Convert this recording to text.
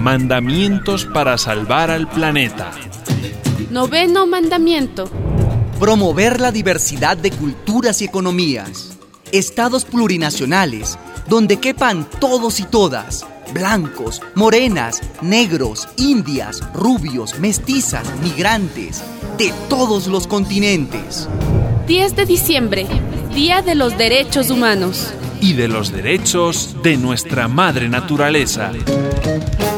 Mandamientos para salvar al planeta. Noveno mandamiento. Promover la diversidad de culturas y economías. Estados plurinacionales, donde quepan todos y todas. Blancos, morenas, negros, indias, rubios, mestizas, migrantes, de todos los continentes. 10 de diciembre, Día de los Derechos Humanos. Y de los derechos de nuestra madre naturaleza.